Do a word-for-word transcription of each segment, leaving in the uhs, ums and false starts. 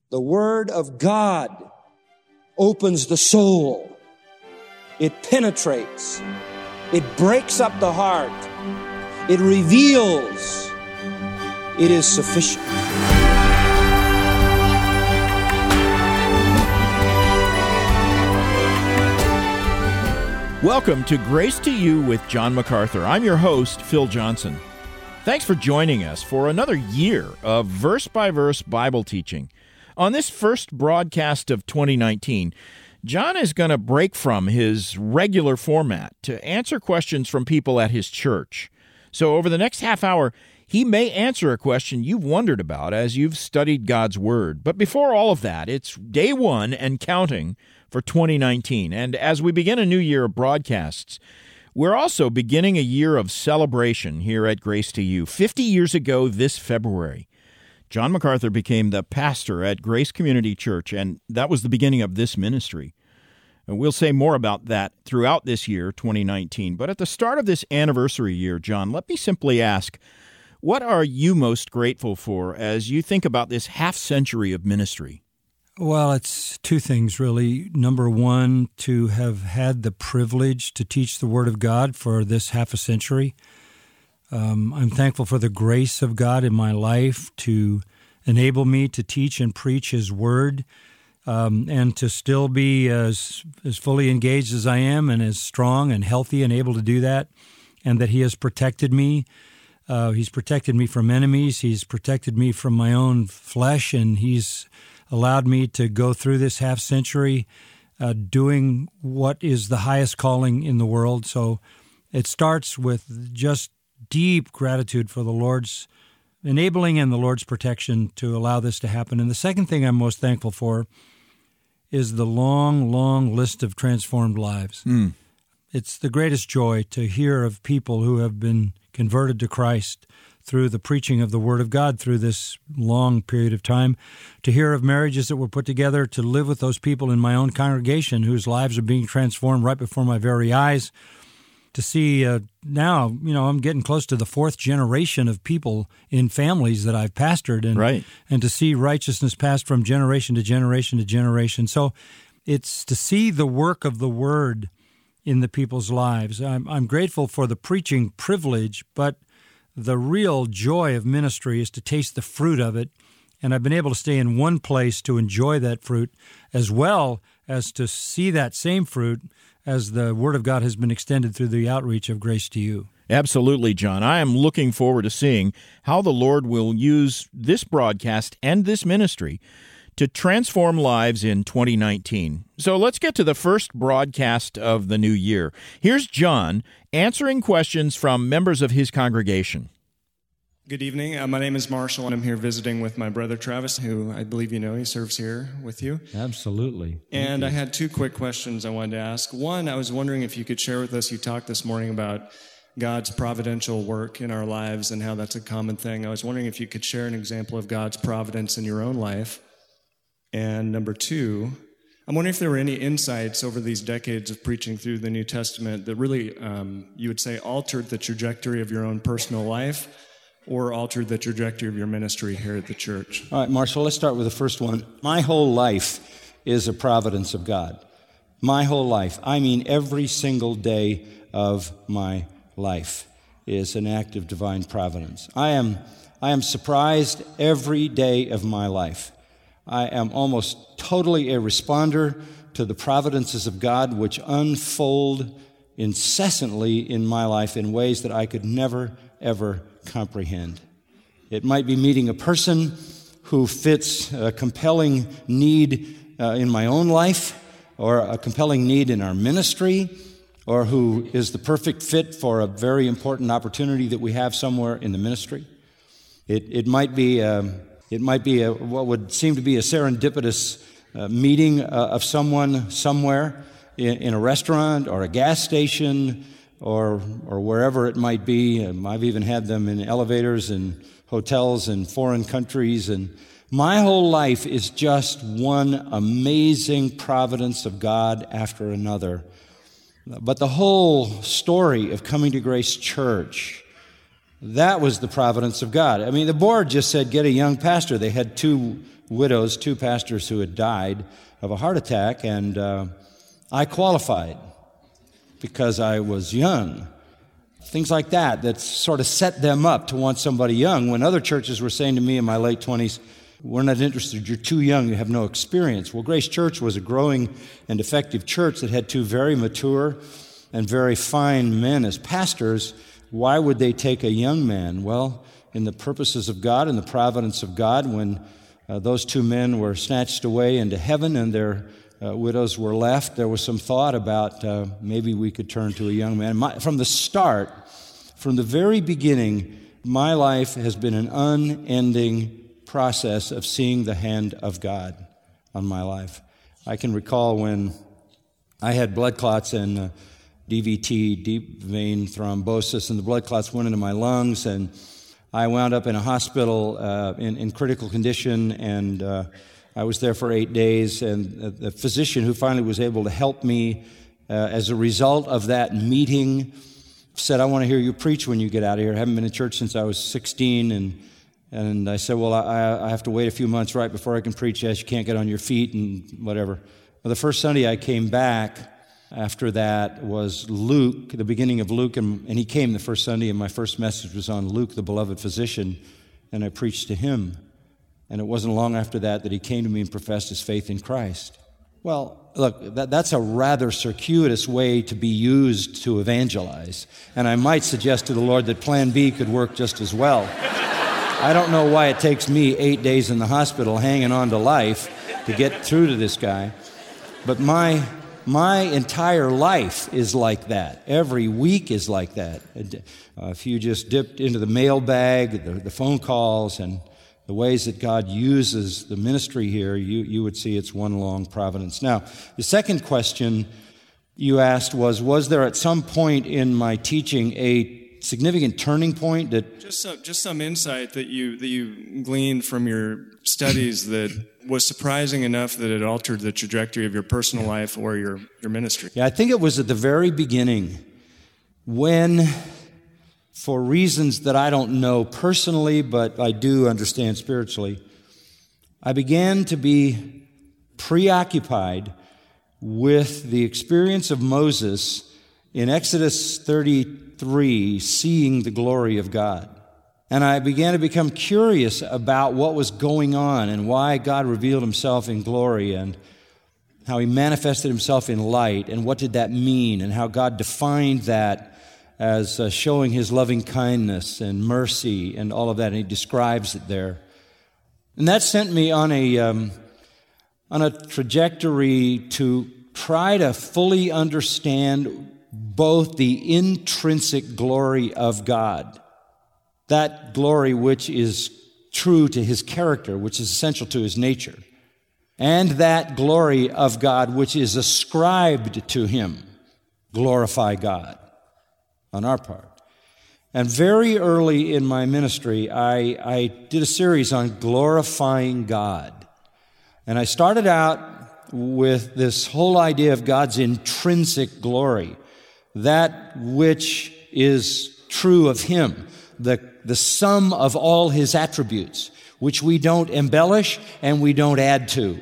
The Word of God opens the soul. It penetrates. It breaks up the heart. It reveals. It is sufficient. Welcome to Grace to You with John MacArthur. I'm your host, Phil Johnson. Thanks for joining us for another year of verse-by-verse Bible teaching. On this first broadcast of twenty nineteen, John is going to break from his regular format to answer questions from people at his church. So over the next half hour, he may answer a question you've wondered about as you've studied God's Word. But before all of that, it's day one and counting for twenty nineteen. And as we begin a new year of broadcasts, we're also beginning a year of celebration here at Grace to You. Fifty years ago this February, John MacArthur became the pastor at Grace Community Church, and that was the beginning of this ministry. And we'll say more about that throughout this year, twenty nineteen. But at the start of this anniversary year, John, let me simply ask, what are you most grateful for as you think about this half century of ministry? Well, it's two things, really. Number one, to have had the privilege to teach the Word of God for this half a century. Um, I'm thankful for the grace of God in my life to enable me to teach and preach His Word, um, and to still be as, as fully engaged as I am and as strong and healthy and able to do that, and that He has protected me. Uh, he's protected me from enemies. He's protected me from my own flesh, and He's allowed me to go through this half century uh, doing what is the highest calling in the world. So it starts with just deep gratitude for the Lord's enabling and the Lord's protection to allow this to happen. And the second thing I'm most thankful for is the long, long list of transformed lives. Mm. It's the greatest joy to hear of people who have been converted to Christ through the preaching of the Word of God through this long period of time, to hear of marriages that were put together, to live with those people in my own congregation whose lives are being transformed right before my very eyes, to see uh, now, you know, I'm getting close to the fourth generation of people in families that I've pastored, and right. and to see righteousness passed from generation to generation to generation. So it's to see the work of the Word in the people's lives. I'm, I'm grateful for the preaching privilege, but the real joy of ministry is to taste the fruit of it, and I've been able to stay in one place to enjoy that fruit, as well as to see that same fruit as the Word of God has been extended through the outreach of Grace to You. Absolutely, John. I am looking forward to seeing how the Lord will use this broadcast and this ministry to transform lives in twenty nineteen. So let's get to the first broadcast of the new year. Here's John answering questions from members of his congregation. Good evening. Uh, my name is Marshall, and I'm here visiting with my brother Travis, who I believe you know. He serves here with you. Absolutely. And I had two quick questions I wanted to ask. One, I was wondering if you could share with us, you talked this morning about God's providential work in our lives and how that's a common thing. I was wondering if you could share an example of God's providence in your own life. And number two, I'm wondering if there were any insights over these decades of preaching through the New Testament that really, um, you would say, altered the trajectory of your own personal life or altered the trajectory of your ministry here at the church. All right, Marshall, let's start with the first one. My whole life is a providence of God. My whole life. I mean, every single day of my life is an act of divine providence. I am, I am surprised every day of my life. I am almost totally a responder to the providences of God, which unfold incessantly in my life in ways that I could never, ever comprehend. It might be meeting a person who fits a compelling need uh, in my own life, or a compelling need in our ministry, or who is the perfect fit for a very important opportunity that we have somewhere in the ministry. It, it might be... Um, It might be a, what would seem to be a serendipitous uh, meeting uh, of someone somewhere in, in a restaurant or a gas station or or wherever it might be. Um, I've even had them in elevators and hotels in foreign countries. And my whole life is just one amazing providence of God after another. But the whole story of coming to Grace Church, that was the providence of God. I mean, the board just said, get a young pastor. They had two widows, two pastors who had died of a heart attack, and uh, I qualified because I was young. Things like that that sort of set them up to want somebody young, when other churches were saying to me in my late twenties, we're not interested, you're too young, you have no experience. Well, Grace Church was a growing and effective church that had two very mature and very fine men as pastors. Why would they take a young man? Well, in the purposes of God and the providence of God, when uh, those two men were snatched away into heaven and their uh, widows were left, there was some thought about uh, maybe we could turn to a young man. My, from the start, from the very beginning, my life has been an unending process of seeing the hand of God on my life. I can recall when I had blood clots and uh, D V T, deep vein thrombosis, and the blood clots went into my lungs, and I wound up in a hospital uh, in, in critical condition, and uh, I was there for eight days, and the physician who finally was able to help me uh, as a result of that meeting said, I want to hear you preach when you get out of here. I haven't been in church since I was sixteen, and and I said, well, I, I have to wait a few months right before I can preach. Yes, you can't get on your feet and whatever. Well, the first Sunday I came back after that was Luke, the beginning of Luke, and, and he came the first Sunday, and my first message was on Luke, the beloved physician, and I preached to him. And it wasn't long after that that he came to me and professed his faith in Christ. Well, look, that, that's a rather circuitous way to be used to evangelize, and I might suggest to the Lord that Plan B could work just as well. I don't know why it takes me eight days in the hospital hanging on to life to get through to this guy, but my my entire life is like that. Every week is like that. Uh, if you just dipped into the mailbag, the, the phone calls, and the ways that God uses the ministry here, you, you would see it's one long providence. Now, the second question you asked was, was there at some point in my teaching a significant turning point that just some, just some insight that you that you gleaned from your studies that was surprising enough that it altered the trajectory of your personal life or your your ministry? Yeah, I think it was at the very beginning when, for reasons that I don't know personally, but I do understand spiritually, I began to be preoccupied with the experience of Moses in Exodus thirty-three, seeing the glory of God. And I began to become curious about what was going on and why God revealed himself in glory and how he manifested himself in light and what did that mean and how God defined that as uh, showing his loving kindness and mercy and all of that, and he describes it there. And that sent me on a um, on a trajectory to try to fully understand both the intrinsic glory of God, that glory which is true to his character, which is essential to his nature, and that glory of God which is ascribed to him, glorify God on our part. And very early in my ministry, I, I did a series on glorifying God. And I started out with this whole idea of God's intrinsic glory, that which is true of him, the, the sum of all his attributes, which we don't embellish and we don't add to.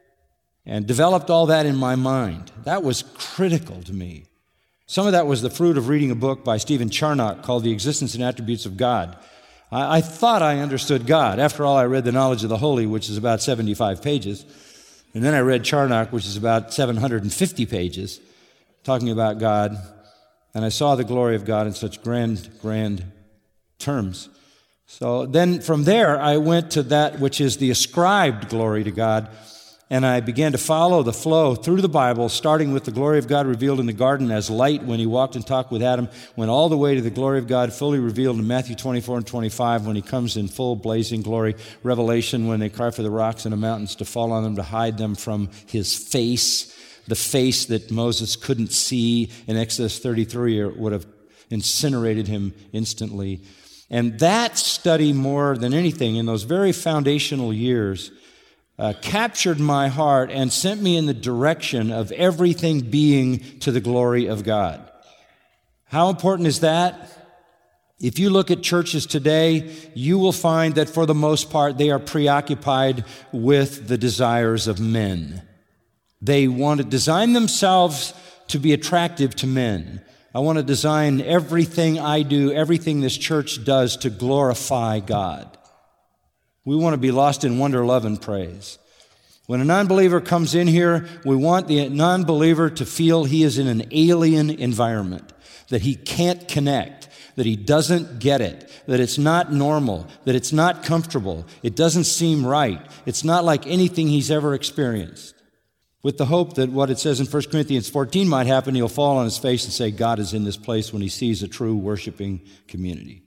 And developed all that in my mind. That was critical to me. Some of that was the fruit of reading a book by Stephen Charnock called The Existence and Attributes of God. I, I thought I understood God. After all, I read The Knowledge of the Holy, which is about seventy-five pages. And then I read Charnock, which is about seven hundred fifty pages, talking about God. And I saw the glory of God in such grand, grand terms. So then from there, I went to that which is the ascribed glory to God. And I began to follow the flow through the Bible, starting with the glory of God revealed in the garden as light when he walked and talked with Adam, went all the way to the glory of God fully revealed in Matthew twenty-four and twenty-five when he comes in full blazing glory, Revelation when they cry for the rocks and the mountains to fall on them to hide them from his face, the face that Moses couldn't see in Exodus thirty-three or would have incinerated him instantly. And that study more than anything in those very foundational years Uh, captured my heart and sent me in the direction of everything being to the glory of God. How important is that? If you look at churches today, you will find that for the most part, they are preoccupied with the desires of men. They want to design themselves to be attractive to men. I want to design everything I do, everything this church does to glorify God. We want to be lost in wonder, love, and praise. When a non-believer comes in here, we want the non-believer to feel he is in an alien environment, that he can't connect, that he doesn't get it, that it's not normal, that it's not comfortable, it doesn't seem right, it's not like anything he's ever experienced. With the hope that what it says in First Corinthians fourteen might happen, he'll fall on his face and say, God is in this place, when he sees a true worshiping community.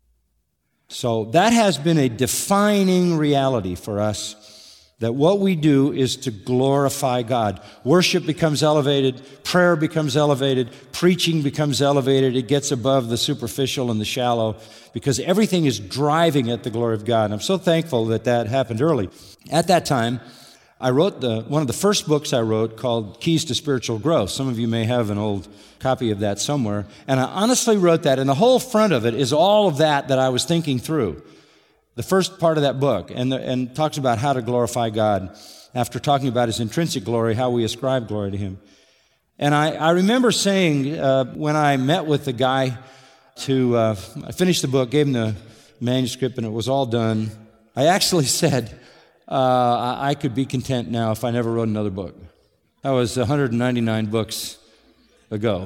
So that has been a defining reality for us, that what we do is to glorify God. Worship becomes elevated, prayer becomes elevated, preaching becomes elevated. It gets above the superficial and the shallow because everything is driving at the glory of God. And I'm so thankful that that happened early. At that time, I wrote the one of the first books I wrote called Keys to Spiritual Growth. Some of you may have an old copy of that somewhere. And I honestly wrote that, and the whole front of it is all of that that I was thinking through. The first part of that book, and, the, and talks about how to glorify God after talking about his intrinsic glory, how we ascribe glory to him. And I, I remember saying uh, when I met with the guy to uh, I finished the book, gave him the manuscript, and it was all done. I actually said uh, I could be content now if I never wrote another book. That was one hundred ninety-nine books ago.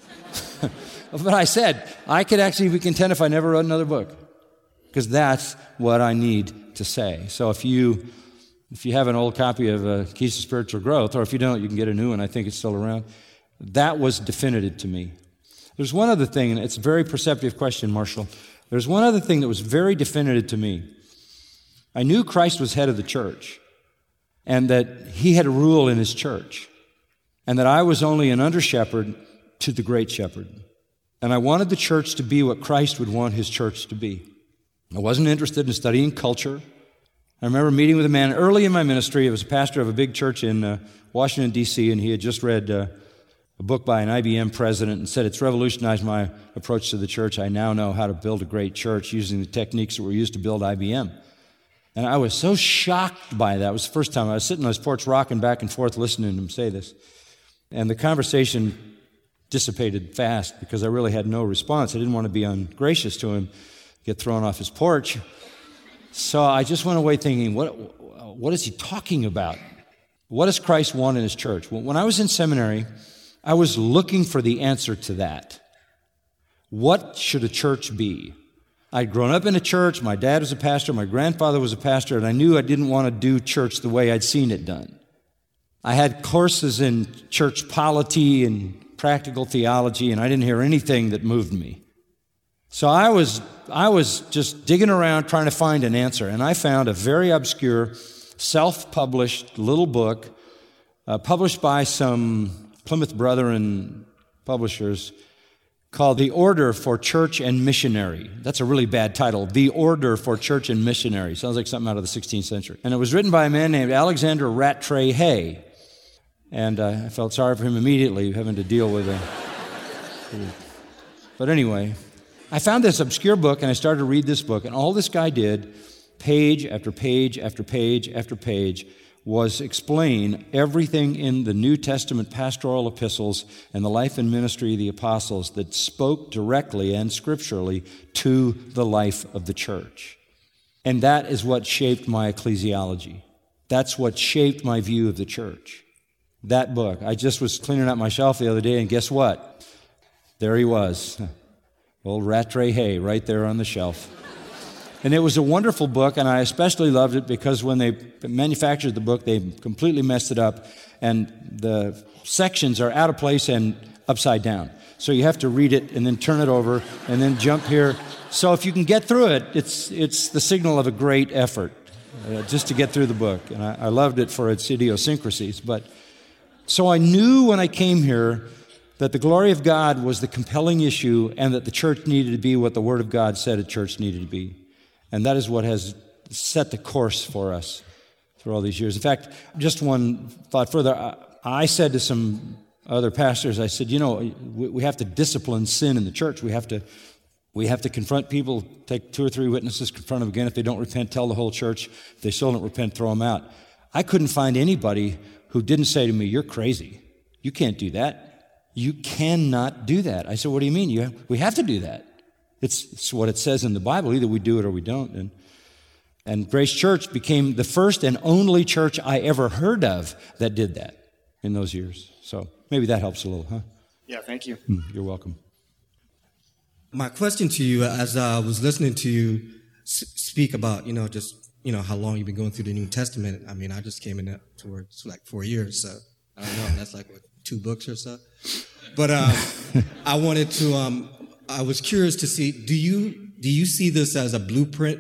But I said I could actually be content if I never wrote another book. Because that's what I need to say. So if you if you have an old copy of uh, Keys to Spiritual Growth, or if you don't, you can get a new one. I think it's still around. That was definitive to me. There's one other thing, and it's a very perceptive question, Marshall. There's one other thing that was very definitive to me. I knew Christ was head of the church, and that he had a rule in his church, and that I was only an under-shepherd to the great shepherd. And I wanted the church to be what Christ would want his church to be. I wasn't interested in studying culture. I remember meeting with a man early in my ministry. It was a pastor of a big church in uh, Washington, D C, and he had just read uh, a book by an I B M president and said, it's revolutionized my approach to the church. I now know how to build a great church using the techniques that were used to build I B M. And I was so shocked by that. It was the first time I was sitting on his porch rocking back and forth listening to him say this. And the conversation dissipated fast because I really had no response. I didn't want to be ungracious to him, get thrown off his porch. So I just went away thinking, what, what is he talking about? What does Christ want in his church? Well, when I was in seminary, I was looking for the answer to that. What should a church be? I'd grown up in a church. My dad was a pastor. My grandfather was a pastor. And I knew I didn't want to do church the way I'd seen it done. I had courses in church polity and practical theology, and I didn't hear anything that moved me. So I was I was just digging around trying to find an answer, and I found a very obscure, self-published little book uh, published by some Plymouth Brethren publishers called The Order for Church and Missionary. That's a really bad title, The Order for Church and Missionary. Sounds like something out of the sixteenth century. And it was written by a man named Alexander Rattray Hay. And uh, I felt sorry for him immediately, having to deal with a... But anyway, I found this obscure book, and I started to read this book, and all this guy did, page after page after page after page, was explain everything in the New Testament pastoral epistles and the life and ministry of the apostles that spoke directly and scripturally to the life of the church. And that is what shaped my ecclesiology. That's what shaped my view of the church. That book. I just was cleaning out my shelf the other day, and guess what? There he was. Old Rattray Hay right there on the shelf. And it was a wonderful book, and I especially loved it because when they manufactured the book, they completely messed it up, and the sections are out of place and upside down. So you have to read it and then turn it over and then jump here. So if you can get through it, it's it's the signal of a great effort uh, just to get through the book. And I, I loved it for its idiosyncrasies. But so I knew when I came here that the glory of God was the compelling issue and that the church needed to be what the Word of God said a church needed to be. And that is what has set the course for us through all these years. In fact, just one thought further, I, I said to some other pastors, I said, you know, we, we have to discipline sin in the church. We have to We have to confront people, take two or three witnesses, confront them again. If they don't repent, tell the whole church. If they still don't repent, throw them out. I couldn't find anybody who didn't say to me, "You're crazy. You can't do that. You cannot do that." I said, "What do you mean? You have, we have to do that. It's, it's what it says in the Bible. Either we do it or we don't." And, and Grace Church became the first and only church I ever heard of that did that in those years. So maybe that helps a little, huh? Yeah, thank you. Mm, you're welcome. My question to you, as I was listening to you speak about, you know, just, you know, how long you've been going through the New Testament. I mean, I just came in that towards like four years, so I don't know. That's like, what, two books or so? But uh, I wanted to, um, I was curious to see, do you, do you see this as a blueprint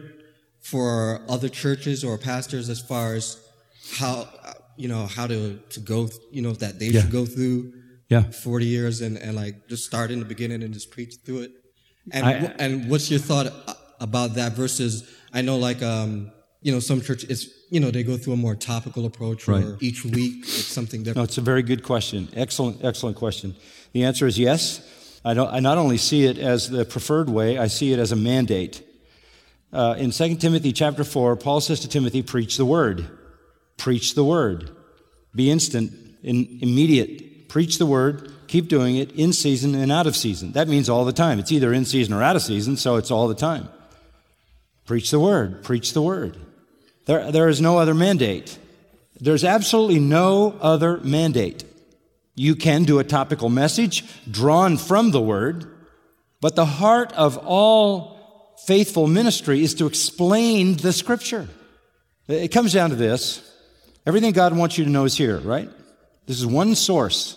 for other churches or pastors as far as how, you know, how to, to go, you know, that they Yeah. should go through Yeah. forty years and, and like just start in the beginning and just preach through it? And I- wh- and what's your thought about that versus, I know like, um, you know, some churches, you know, they go through a more topical approach Right. or each week it's something No, different. it's a very good question. Excellent, excellent question. The answer is yes. I don't. I not only see it as the preferred way, I see it as a mandate. Uh, in Second Timothy chapter four, Paul says to Timothy, "Preach the word. Preach the word. Be instant, in, immediate. Preach the word. Keep doing it in season and out of season." That means all the time. It's either in season or out of season, so it's all the time. Preach the word. Preach the word. There, there is no other mandate. There's absolutely no other mandate. You can do a topical message drawn from the Word, but the heart of all faithful ministry is to explain the Scripture. It comes down to this. Everything God wants you to know is here, right? This is one source.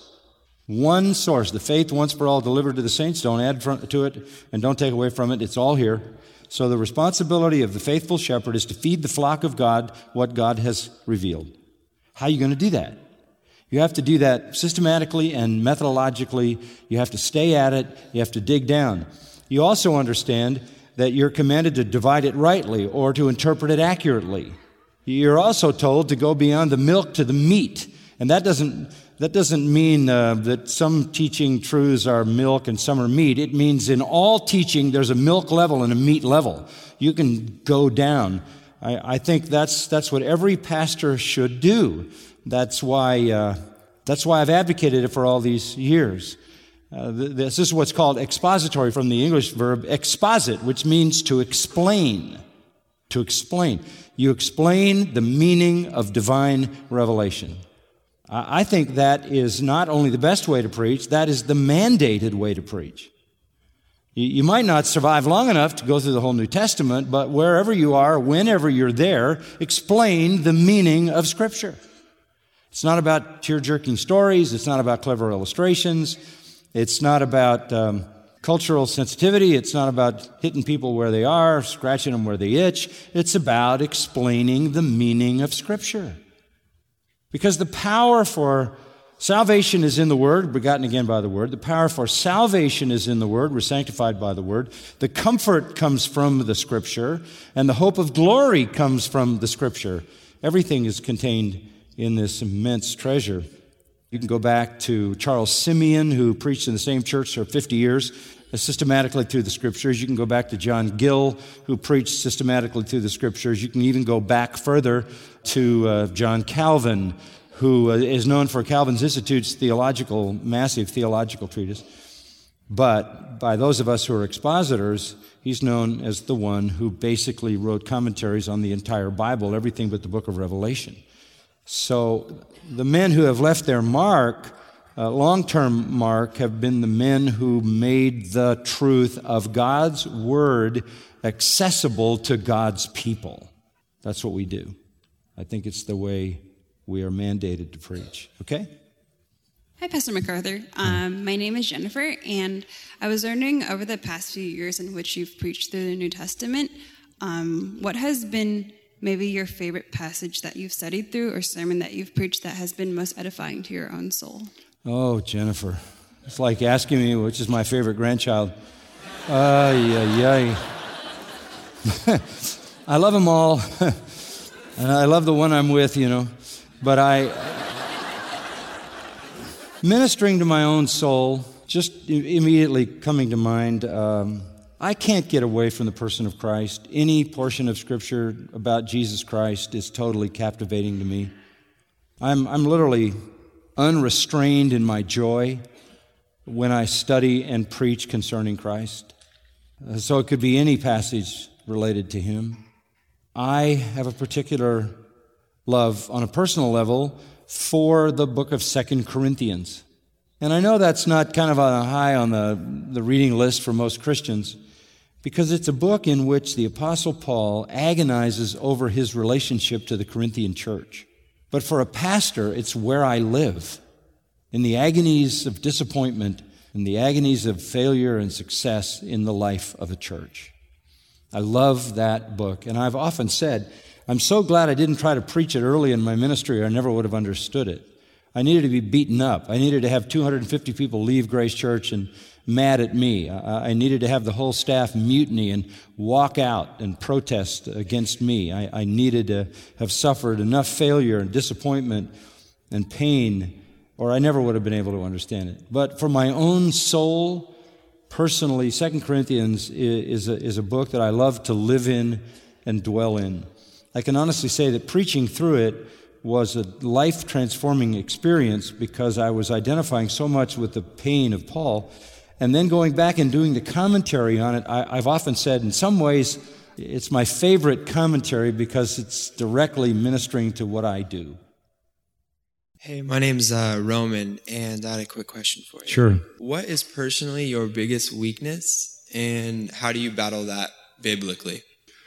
One source. The faith once for all delivered to the saints. Don't add to it and don't take away from it. It's all here. So the responsibility of the faithful shepherd is to feed the flock of God what God has revealed. How are you going to do that? You have to do that systematically and methodologically. You have to stay at it. You have to dig down. You also understand that you're commanded to divide it rightly or to interpret it accurately. You're also told to go beyond the milk to the meat. And that doesn't, that doesn't mean uh, that some teaching truths are milk and some are meat. It means in all teaching there's a milk level and a meat level. You can go down. I, I think that's, that's what every pastor should do. That's why, uh, that's why I've advocated it for all these years. Uh, this is what's called expository from the English verb exposit, which means to explain. To explain. You explain the meaning of divine revelation. I think that is not only the best way to preach, that is the mandated way to preach. You might not survive long enough to go through the whole New Testament, but wherever you are, whenever you're there, explain the meaning of Scripture. It's not about tear-jerking stories. It's not about clever illustrations. It's not about um, cultural sensitivity. It's not about hitting people where they are, scratching them where they itch. It's about explaining the meaning of Scripture. Because the power for salvation is in the Word, begotten again by the Word. The power for salvation is in the Word. We're sanctified by the Word. The comfort comes from the Scripture, and the hope of glory comes from the Scripture. Everything is contained in this immense treasure. You can go back to Charles Simeon, who preached in the same church for fifty years, systematically through the Scriptures. You can go back to John Gill, who preached systematically through the Scriptures. You can even go back further to uh, John Calvin, who uh, is known for Calvin's Institute's theological, massive theological treatise. But by those of us who are expositors, he's known as the one who basically wrote commentaries on the entire Bible, everything but the book of Revelation. So the men who have left their mark, uh, long-term mark, have been the men who made the truth of God's Word accessible to God's people. That's what we do. I think it's the way we are mandated to preach. Okay? Hi, Pastor MacArthur. Um, my name is Jennifer, and I was wondering over the past few years in which you've preached through the New Testament, um, what has been maybe your favorite passage that you've studied through or sermon that you've preached that has been most edifying to your own soul? Oh, Jennifer. It's like asking me which is my favorite grandchild. Ay, ay, ay. I love them all. And I love the one I'm with, you know. But I, ministering to my own soul, just immediately coming to mind, um, I can't get away from the person of Christ. Any portion of Scripture about Jesus Christ is totally captivating to me. I'm, I'm literally unrestrained in my joy when I study and preach concerning Christ. Uh, so it could be any passage related to Him. I have a particular love on a personal level for the book of Second Corinthians. And I know that's not kind of a high on the, the reading list for most Christians, because it's a book in which the Apostle Paul agonizes over his relationship to the Corinthian church. But for a pastor, it's where I live, in the agonies of disappointment and the agonies of failure and success in the life of a church. I love that book, and I've often said, I'm so glad I didn't try to preach it early in my ministry, or I never would have understood it. I needed to be beaten up. I needed to have two hundred fifty people leave Grace Church and mad at me. I, I needed to have the whole staff mutiny and walk out and protest against me. I, I needed to have suffered enough failure and disappointment and pain, or I never would have been able to understand it. But for my own soul, personally, Second Corinthians is a, is a book that I love to live in and dwell in. I can honestly say that preaching through it was a life-transforming experience because I was identifying so much with the pain of Paul. And then going back and doing the commentary on it, I, I've often said in some ways it's my favorite commentary because it's directly ministering to what I do. Hey, my name's uh, Roman, and I had a quick question for you. Sure. What is personally your biggest weakness, and how do you battle that biblically?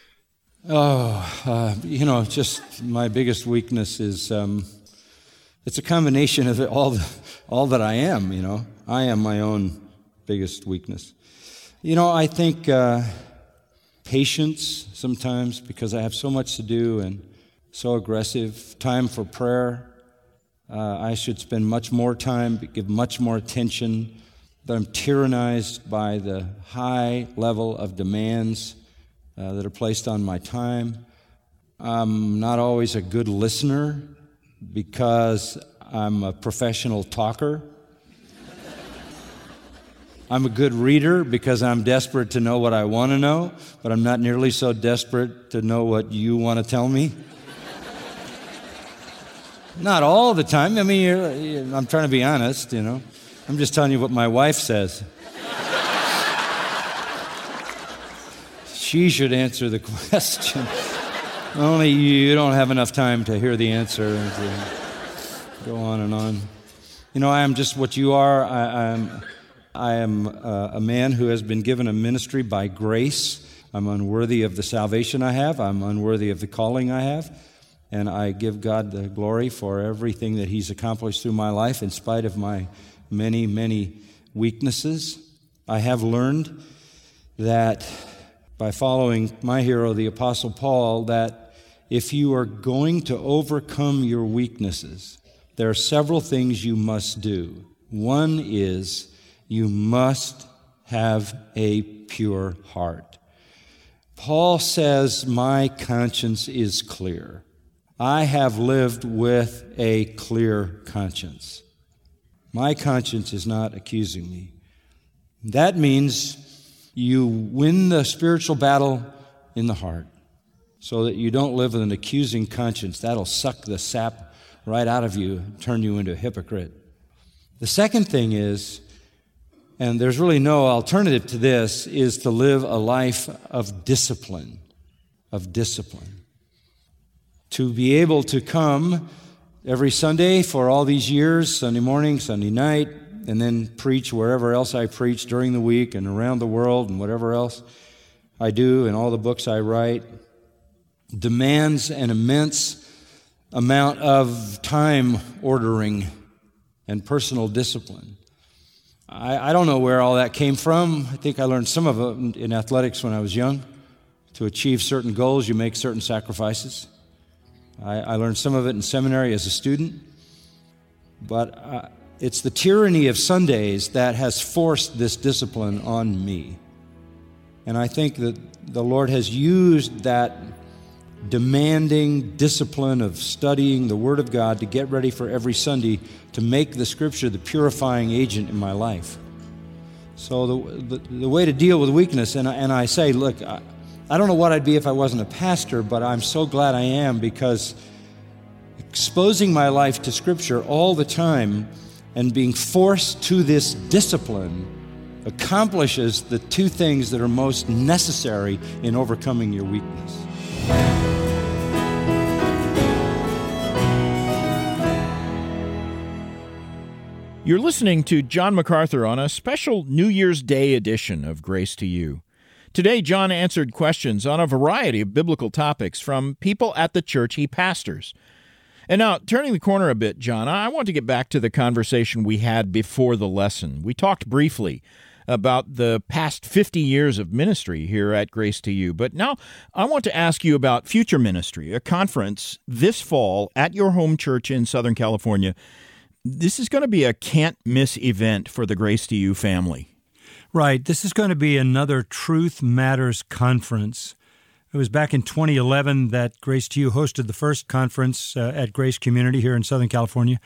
Oh, uh, you know, just my biggest weakness is um, it's a combination of all the, all that I am, you know. I am my own biggest weakness. You know, I think uh, patience sometimes, because I have so much to do and so aggressive. Time for prayer. Uh, I should spend much more time, give much more attention, but I'm tyrannized by the high level of demands uh, that are placed on my time. I'm not always a good listener because I'm a professional talker. I'm a good reader because I'm desperate to know what I want to know, but I'm not nearly so desperate to know what you want to tell me. Not all the time. I mean, you're, you're, I'm trying to be honest, you know. I'm just telling you what my wife says. She should answer the question. Only you don't have enough time to hear the answer and to go on and on. You know, I am just what you are. I, I'm, I am a, a man who has been given a ministry by grace. I'm unworthy of the salvation I have. I'm unworthy of the calling I have. And I give God the glory for everything that He's accomplished through my life in spite of my many, many weaknesses. I have learned that by following my hero, the Apostle Paul, that if you are going to overcome your weaknesses, there are several things you must do. One is you must have a pure heart. Paul says, my conscience is clear. I have lived with a clear conscience. My conscience is not accusing me. That means you win the spiritual battle in the heart so that you don't live with an accusing conscience. That'll suck the sap right out of you, turn you into a hypocrite. The second thing is, and there's really no alternative to this, is to live a life of discipline, of discipline. To be able to come every Sunday for all these years, Sunday morning, Sunday night, and then preach wherever else I preach during the week and around the world and whatever else I do and all the books I write, demands an immense amount of time ordering and personal discipline. I, I don't know where all that came from. I think I learned some of it in athletics when I was young. To achieve certain goals, you make certain sacrifices. I, I learned some of it in seminary as a student, but uh, it's the tyranny of Sundays that has forced this discipline on me. And I think that the Lord has used that demanding discipline of studying the Word of God to get ready for every Sunday to make the Scripture the purifying agent in my life. So the, the, the way to deal with weakness, and, and I say, look, I, I don't know what I'd be if I wasn't a pastor, but I'm so glad I am, because exposing my life to Scripture all the time and being forced to this discipline accomplishes the two things that are most necessary in overcoming your weakness. You're listening to John MacArthur on a special New Year's Day edition of Grace to You. Today, John answered questions on a variety of biblical topics from people at the church he pastors. And now, turning the corner a bit, John, I want to get back to the conversation we had before the lesson. We talked briefly about the past fifty years of ministry here at Grace to You, but now I want to ask you about future ministry, a conference this fall at your home church in Southern California. This is going to be a can't-miss event for the Grace to You family. Right. This is going to be another Truth Matters conference. It was back in twenty eleven that Grace to You hosted the first conference uh, at Grace Community here in Southern California.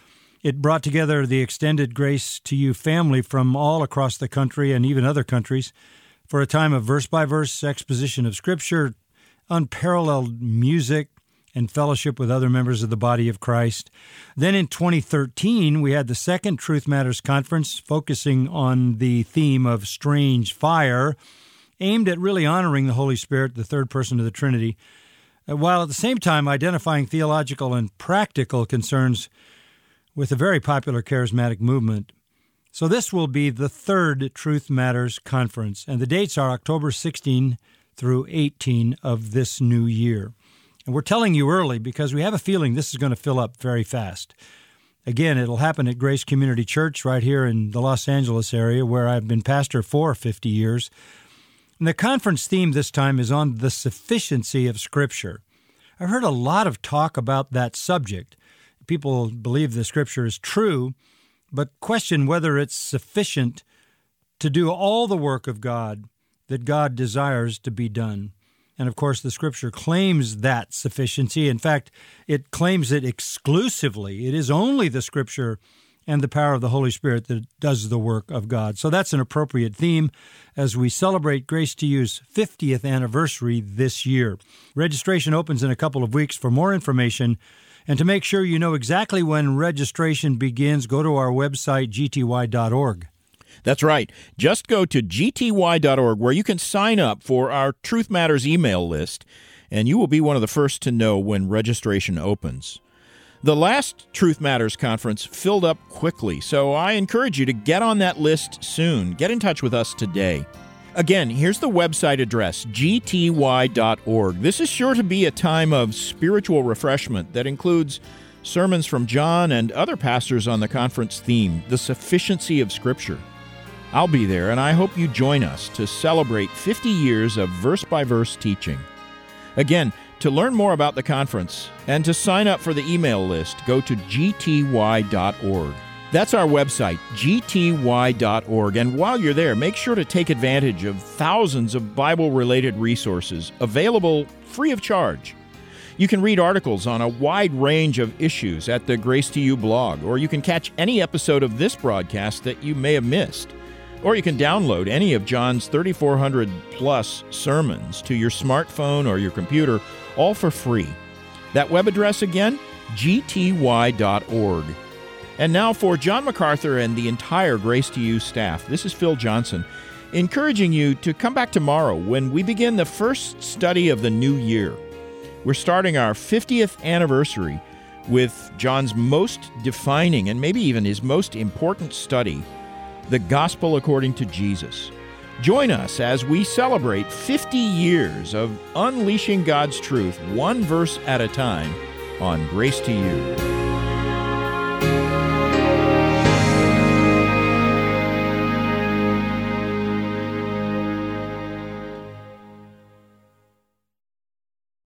It brought together the extended Grace to You family from all across the country and even other countries for a time of verse-by-verse exposition of Scripture, unparalleled music, and fellowship with other members of the body of Christ. Then in twenty thirteen, we had the second Truth Matters Conference focusing on the theme of strange fire, aimed at really honoring the Holy Spirit, the third person of the Trinity, while at the same time identifying theological and practical concerns with a very popular charismatic movement. So this will be the third Truth Matters Conference, and the dates are October sixteenth through eighteenth of this new year. And we're telling you early because we have a feeling this is going to fill up very fast. Again, it'll happen at Grace Community Church right here in the Los Angeles area, where I've been pastor for fifty years. And the conference theme this time is on the sufficiency of Scripture. I've heard a lot of talk about that subject. People believe the Scripture is true, but question whether it's sufficient to do all the work of God that God desires to be done. And, of course, the Scripture claims that sufficiency. In fact, it claims it exclusively. It is only the Scripture and the power of the Holy Spirit that does the work of God. So that's an appropriate theme as we celebrate Grace to You's fiftieth anniversary this year. Registration opens in a couple of weeks. For more information and to make sure you know exactly when registration begins, go to our website, g t y dot org. That's right. Just go to g t y dot org where you can sign up for our Truth Matters email list, and you will be one of the first to know when registration opens. The last Truth Matters conference filled up quickly, so I encourage you to get on that list soon. Get in touch with us today. Again, here's the website address, g t y dot org. This is sure to be a time of spiritual refreshment that includes sermons from John and other pastors on the conference theme, the sufficiency of Scripture. I'll be there, and I hope you join us to celebrate fifty years of verse-by-verse teaching. Again, to learn more about the conference and to sign up for the email list, go to g t y dot org. That's our website, g t y dot org, and while you're there, make sure to take advantage of thousands of Bible-related resources available free of charge. You can read articles on a wide range of issues at the Grace to You blog, or you can catch any episode of this broadcast that you may have missed. Or you can download any of John's thirty-four hundred plus sermons to your smartphone or your computer, all for free. That web address again, g t y dot org. And now for John MacArthur and the entire Grace to You staff, this is Phil Johnson, encouraging you to come back tomorrow when we begin the first study of the new year. We're starting our fiftieth anniversary with John's most defining and maybe even his most important study, the Gospel According to Jesus. Join us as we celebrate fifty years of unleashing God's truth, one verse at a time, on Grace to You.